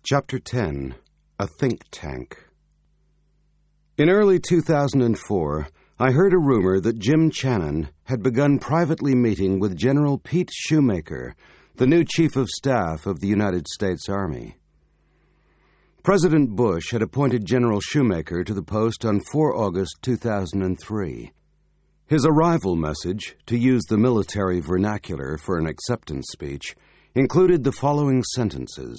Chapter 10. A Think Tank. In early 2004, I heard a rumor that Jim Channon had begun privately meeting with General Pete Shoemaker, the new Chief of Staff of the United States Army. President Bush had appointed General Shoemaker to the post on 4 August 2003. His arrival message, to use the military vernacular for an acceptance speech, included the following sentences.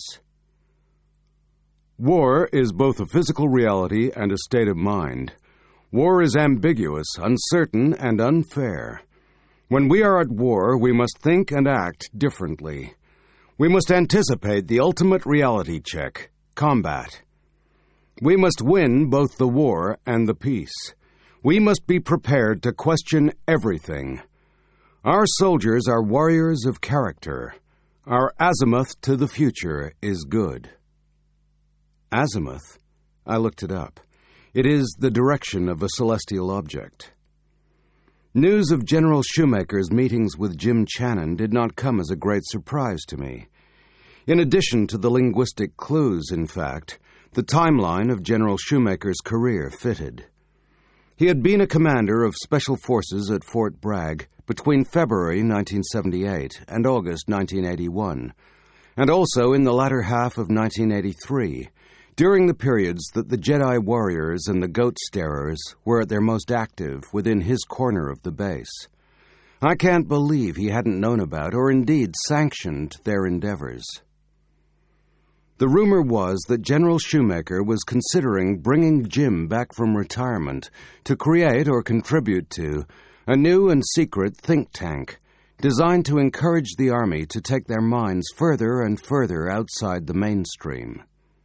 War is both a physical reality and a state of mind. War is ambiguous, uncertain, and unfair. When we are at war, we must think and act differently. We must anticipate the ultimate reality check, combat. We must win both the war and the peace. We must be prepared to question everything. Our soldiers are warriors of character. Our azimuth to the future is good. Azimuth? I looked it up. It is the direction of a celestial object. News of General Shoemaker's meetings with Jim Channon did not come as a great surprise to me. In addition to the linguistic clues, in fact, the timeline of General Shoemaker's career fitted. He had been a commander of Special Forces at Fort Bragg between February 1978 and August 1981, and also in the latter half of 1983, during the periods that the Jedi warriors and the Goat Starers were at their most active within his corner of the base. I can't believe he hadn't known about or indeed sanctioned their endeavors. The rumor was that General Shoemaker was considering bringing Jim back from retirement to create or contribute to a new and secret think tank designed to encourage the Army to take their minds further and further outside the mainstream.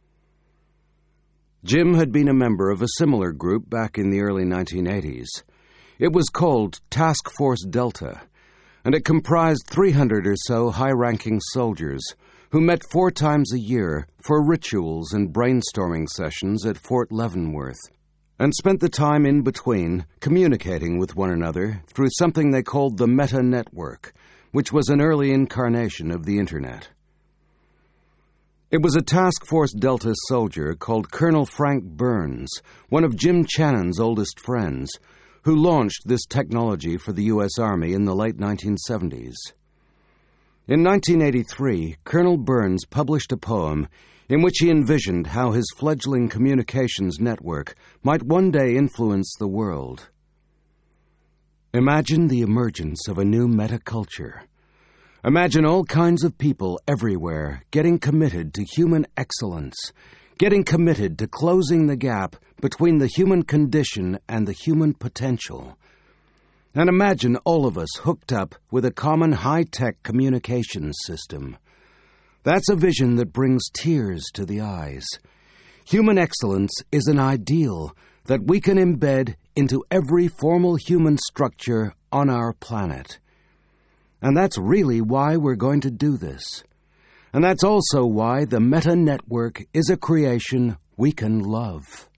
Jim had been a member of a similar group back in the early 1980s. It was called Task Force Delta, and it comprised 300 or so high-ranking soldiers who met 4 times a year for rituals and brainstorming sessions at Fort Leavenworth, and spent the time in between communicating with one another through something they called the Meta Network, which was an early incarnation of the Internet. It was a Task Force Delta soldier called Colonel Frank Burns, one of Jim Channon's oldest friends, who launched this technology for the U.S. Army in the late 1970s. In 1983, Colonel Burns published a poem in which he envisioned how his fledgling communications network might one day influence the world. Imagine the emergence of a new metaculture. Imagine all kinds of people everywhere getting committed to human excellence, getting committed to closing the gap between the human condition and the human potential. And imagine all of us hooked up with a common high-tech communications system. That's a vision that brings tears to the eyes. Human excellence is an ideal that we can embed into every formal human structure on our planet. And that's really why we're going to do this. And that's also why the Meta Network is a creation we can love.